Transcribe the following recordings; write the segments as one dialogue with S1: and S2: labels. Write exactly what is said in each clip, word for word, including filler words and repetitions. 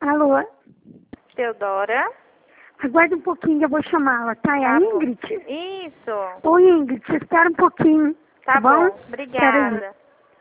S1: Alô?
S2: Teodora?
S1: Aguarda um pouquinho, eu vou chamá-la, tá? É
S2: Tá
S1: a
S2: bom.
S1: Ingrid?
S2: Isso.
S1: Oi, Ingrid, espera um pouquinho,
S2: Tá
S1: tá bom?
S2: bom. Obrigada.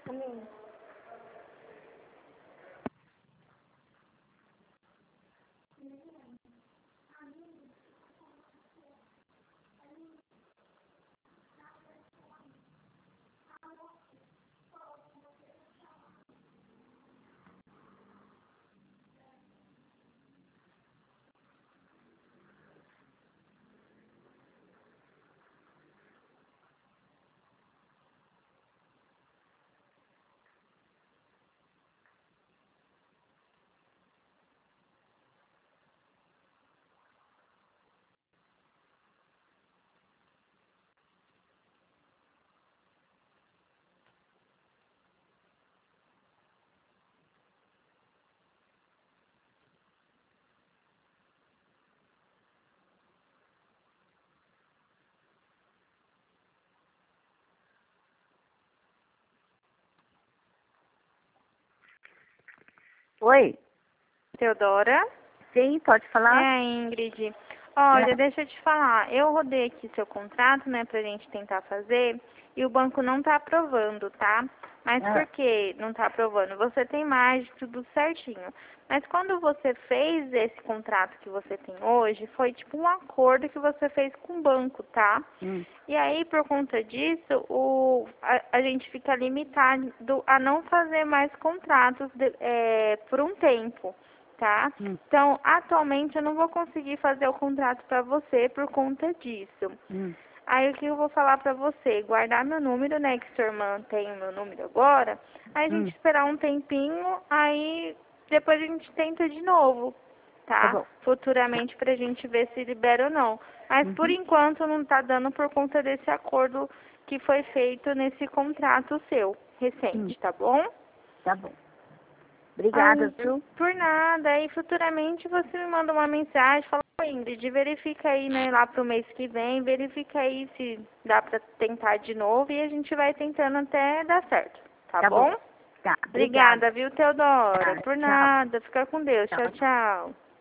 S3: Oi,
S2: Teodora?
S3: sim, pode falar?
S2: É, Ingrid. Olha, deixa eu te falar. Eu rodei aqui seu contrato, né, pra gente tentar fazer, e o banco não tá aprovando, tá? Mas
S3: Ah.
S2: por que não tá aprovando? Você tem margem, tudo certinho. Mas quando você fez esse contrato que você tem hoje, foi tipo um acordo que você fez com o banco, tá?
S3: Hum.
S2: E aí, por conta disso, o, a, a gente fica limitado a não fazer mais contratos de, é, por um tempo, tá?
S3: Hum.
S2: Então, atualmente eu não vou conseguir fazer o contrato para você por conta disso.
S3: Hum.
S2: Aí o que eu vou falar pra você? Guardar meu número, né? Que sua irmã tem o meu número agora. Aí a gente
S3: Hum.
S2: esperar um tempinho, aí depois a gente tenta de novo,
S3: Tá
S2: tá?
S3: bom.
S2: Futuramente pra gente ver se libera ou não. Mas por
S3: Uhum.
S2: enquanto não tá dando por conta desse acordo que foi feito nesse contrato seu, recente,
S3: Hum.
S2: tá bom?
S3: Tá bom. Obrigada,
S2: Aí,
S3: viu?
S2: por nada. Aí futuramente você me manda uma mensagem, fala, "Ô, Ingrid, verifica aí, né, lá pro mês que vem, verifica aí se dá pra tentar de novo e a gente vai tentando até dar certo, tá,
S3: Tá
S2: bom?
S3: bom. Tá, obrigada.
S2: Obrigada, viu, Teodora?
S3: Tá,
S2: Por
S3: tchau.
S2: nada. Fica com Deus. Tchau,
S3: Tchau.
S2: tchau.